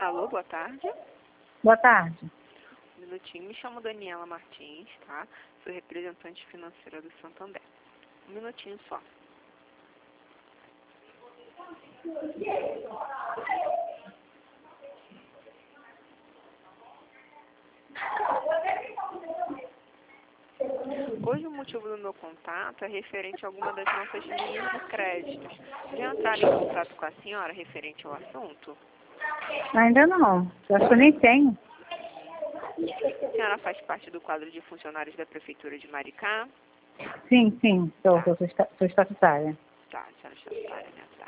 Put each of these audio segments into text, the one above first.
Alô, boa tarde. Boa tarde. Um minutinho, me chamo Daniela Martins, tá? Sou representante financeira do Santander. Um minutinho só. Hoje o motivo do meu contato é referente a alguma das nossas linhas de créditos. Já entraram em contato com a senhora referente ao assunto? Ainda não. Eu acho que eu nem tenho. A senhora faz parte do quadro de funcionários da Prefeitura de Maricá? Sim, sim. Sou estatutária. Tá, a senhora está estatutária, né? Tá.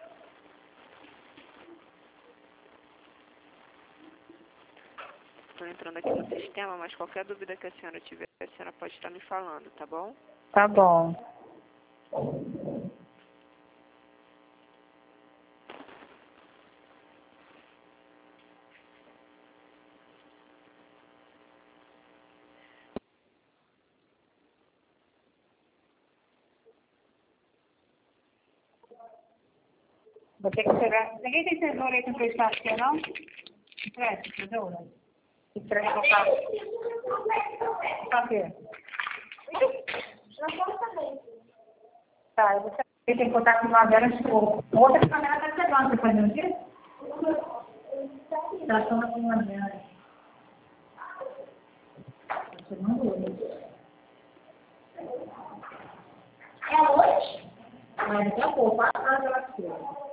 Estou entrando aqui no sistema, mas qualquer dúvida que a senhora tiver, a senhora pode estar me falando, tá bom? Tá bom. Vou ter que pegar. Ninguém tem tesoura aí com emprestar aqui, não? Empresta, tesoura. Empresta o carro. Pra quê? Tá, eu vou ter que botar com uma vela de fogo. Outra câmera tá chegando, você fazendo o quê? Tá achando com uma vela. Tá chegando hoje. É hoje? Mas daqui a pouco, 4 horas ela chega.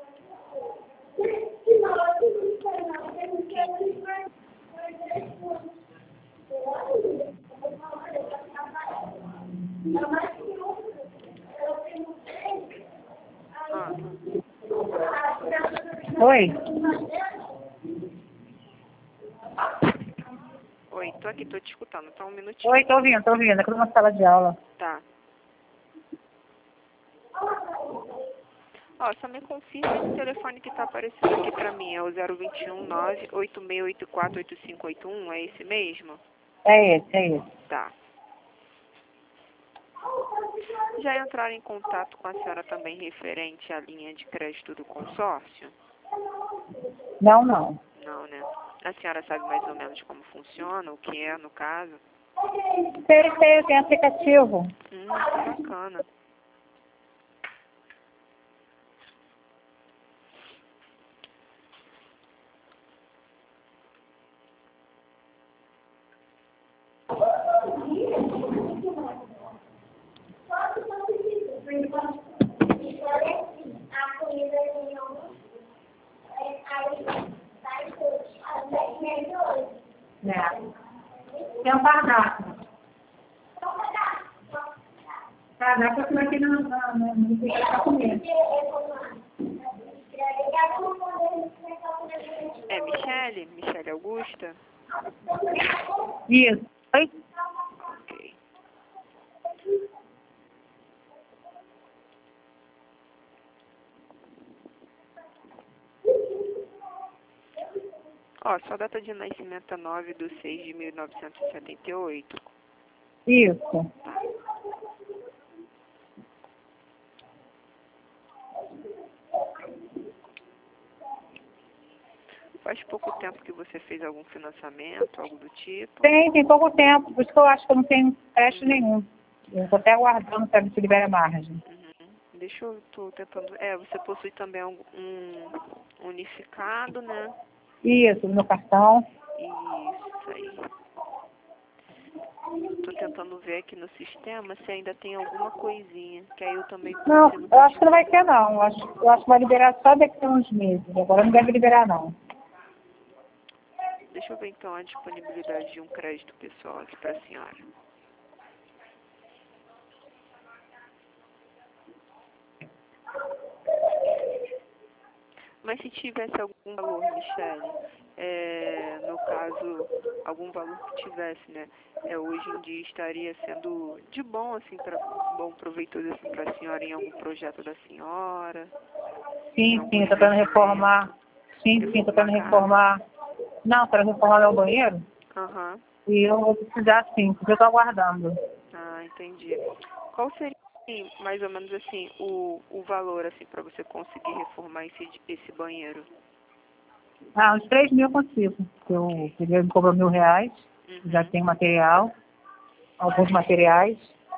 Ah, Oi? oi, tô aqui, tô te escutando, tá um minutinho. Oi, tô ouvindo. É que eu tô numa sala de aula. Tá. Ó, só me confirma esse telefone que tá aparecendo aqui pra mim, é o 021 98684 8581, é esse mesmo? É esse. Tá. Já entraram em contato com a senhora também referente à linha de crédito do consórcio? Não. Não, né? A senhora sabe mais ou menos como funciona, o que é, no caso? Sei, tem aplicativo. Que bacana. Tem um cardápio. Cardápio que vai ter no para comer. É Michele? Michele Augusta? Isso. Oi? Ok. Ó, sua data de nascimento é 9/6/1978. Isso. Faz pouco tempo que você fez algum financiamento, algo do tipo? Tem pouco tempo, por isso que eu acho que eu não tenho teste nenhum. Eu estou até aguardando para ver se libera a margem. Deixa eu, tô tentando... você possui também um unificado, né? Isso, no meu cartão. Isso aí. Tô tentando ver aqui no sistema se ainda tem alguma coisinha, que aí eu também Não, consigo... eu acho que não vai ter não. Eu acho que vai liberar só daqui a uns meses. Agora não deve liberar não. Deixa eu ver então a disponibilidade de um crédito pessoal aqui para a senhora. Mas se tivesse algum valor, Michele, no caso, algum valor que tivesse, né? Hoje em dia estaria sendo de bom, assim, bom, proveitoso assim, para a senhora em algum projeto da senhora? Sim, estou tentando reformar. Estou tentando reformar. Não, para reformar meu banheiro. Aham. E eu vou precisar sim, porque eu estou aguardando. Ah, entendi. Qual seria, assim, mais ou menos assim, o valor, assim, para você conseguir reformar esse banheiro? Ah, uns 3 mil eu consigo. Ele me cobrou R$ 1.000, já tem material, alguns materiais.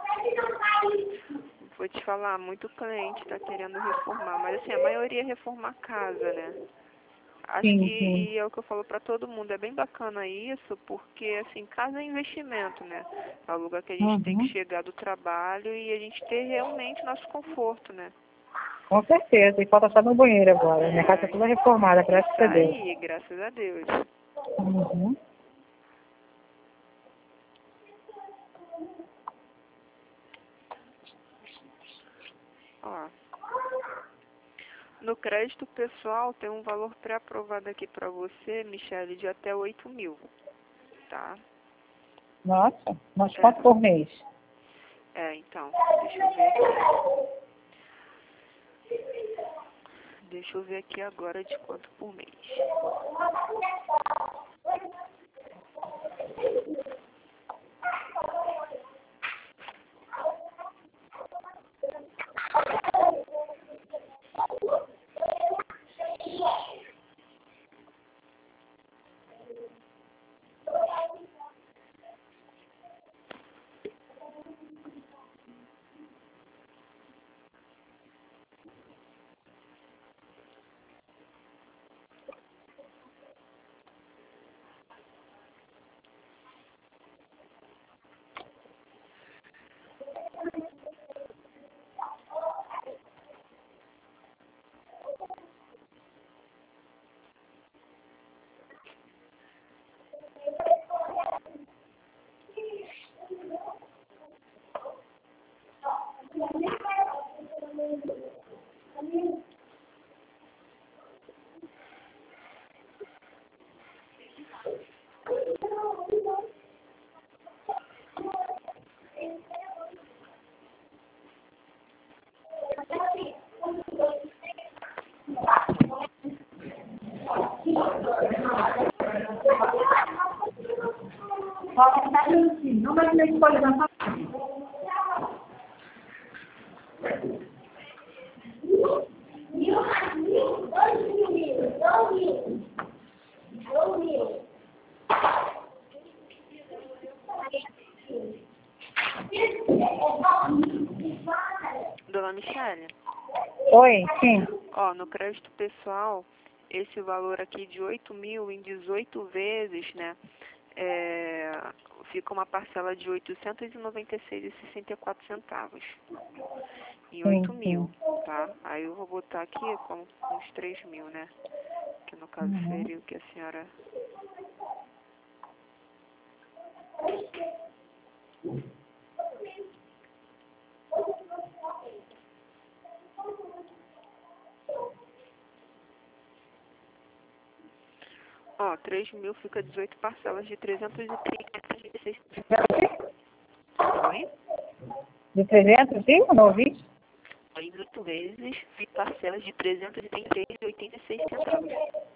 Vou te falar, muito cliente está querendo reformar, mas assim, a maioria é reformar a casa, né? Acho Sim, que sim. e é o que eu falo para todo mundo, é bem bacana isso, porque assim, casa é investimento, né? É o lugar que a gente tem que Uhum. chegar do trabalho e a gente ter realmente nosso conforto, né? Com certeza. E falta só no banheiro agora. Minha casa está toda reformada, graças Isso a Deus. aí, graças a Deus. Uhum. Ó, no crédito pessoal tem um valor pré-aprovado aqui para você, Michele, de até 8.000, tá? Nossa, mas É, quanto por mês? então, deixa eu ver aqui. Deixa eu ver aqui agora de quanto por mês. Não vai ter que pagar. Dona Michele, Oi, sim. ó, no crédito pessoal, esse valor aqui de 8.000 em 18 vezes, né? Fica uma parcela de R$ 896,64 em Sim, 8.000, sim. tá? Aí eu vou botar aqui como uns 3.000, né? Que no caso Uhum. seria o que a senhora... Ó, 3.000 fica 18 parcelas de 336. Oi? De 300, sim? Não ouvi? Em 18 vezes, fica parcelas de R$ 333,86.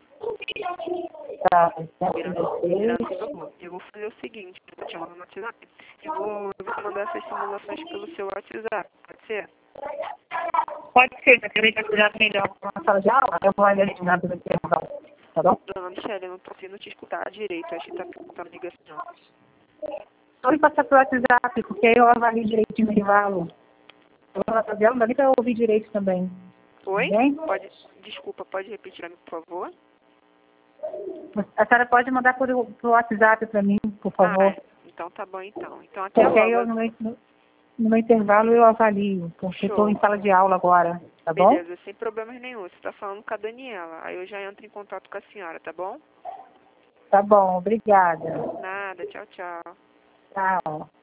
Tá, Virando 116. esse valor. Eu vou fazer o seguinte, eu vou te mandar no WhatsApp. Eu vou te mandar essas simulações pelo seu WhatsApp, pode ser? Pode ser, se querer já melhor para uma sala de aula, eu vou eliminar do intervalo, tá bom? Dona Michelle, eu não tô conseguindo te escutar direito, acho que tá perguntando a ligação. Só me passar pro WhatsApp, porque aí eu avalio direitinho o intervalo. Eu vou na sala de aula, não dá nem para ouvir direito também. Tudo Oi? bem? Desculpa, pode repetir pra mim, por favor? A senhora pode mandar pro WhatsApp para mim, por favor. Então tá bom então. Então até Porque aí logo. eu, no meu intervalo eu avalio, porque eu estou Show. em sala de aula agora, tá bom? Beleza, sem problemas nenhum. Você tá falando com a Daniela. Aí eu já entro em contato com a senhora, tá bom? Tá bom, obrigada. Nada, tchau, tchau. Tchau.